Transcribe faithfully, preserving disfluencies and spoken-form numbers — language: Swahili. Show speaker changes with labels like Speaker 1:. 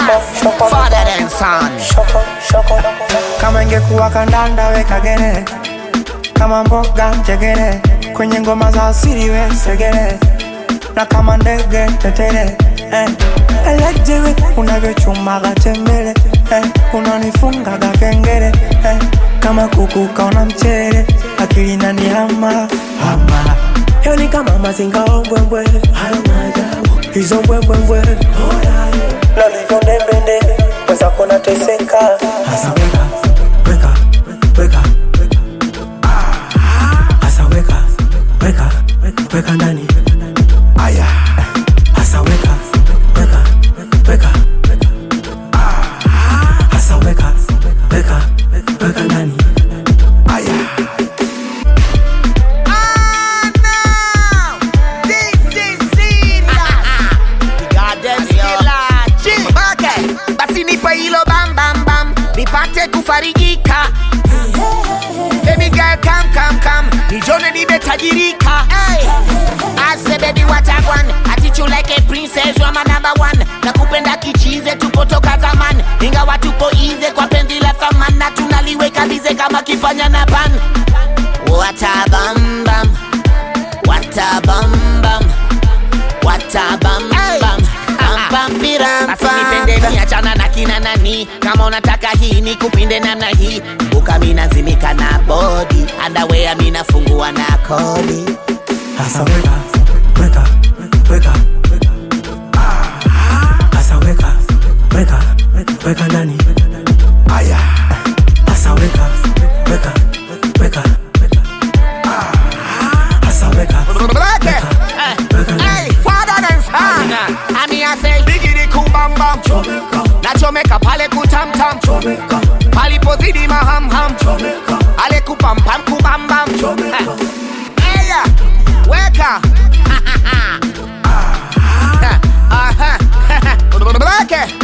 Speaker 1: father and son.
Speaker 2: Kama ingekuwa kandanda weka gere, kama mboga njegere, kwenye ngoma za asili we segere, na kama ndege tetere. Eh, elejewe unavyochuma gatembele, eh, unanifunga gakengere, eh, kama kuku kaona mchere, akili nani hama hama. Yo ni kama mazinga ombwembwe, hayo maajabu hizo mbwembwembwe. Na livyo ndembende weza kona teseka. Hasa weka, weka, weka, hasa weka, weka, weka ndani. Aya, hasa weka, weka, weka, hasa weka, weka, weka ndani. Aya.
Speaker 1: Hilo bam bam bam, nipate kufarijika. Baby girl come come come, nijone nimetajirika. Hey, I say baby what I want, I teach you like a princess, you are my number one. Nakupenda kichize tupo toka zamani, ingawa tupo ize kwa pendi la thamani, na tunaliweka bize kama kifanya na pan. What a bam bam, what a bam bam, what a bam bam. Basi nipende mi achana na kina nani, kama unataka hii ni kupinde namna hii. Buka mina zimika na body, underwear mina fungua na kodi.
Speaker 2: Hasa weka, weka, weka, hasa weka, weka, weka ndani. Aya, hasa weka, weka, weka, hasa weka, weka, weka ndani.
Speaker 1: Ami I say bigidi kubam bam, na chomeka pale kutam tam, palipozidi maham ham, ale kupam pam kubam bam. Eya, weka. Aha, aha,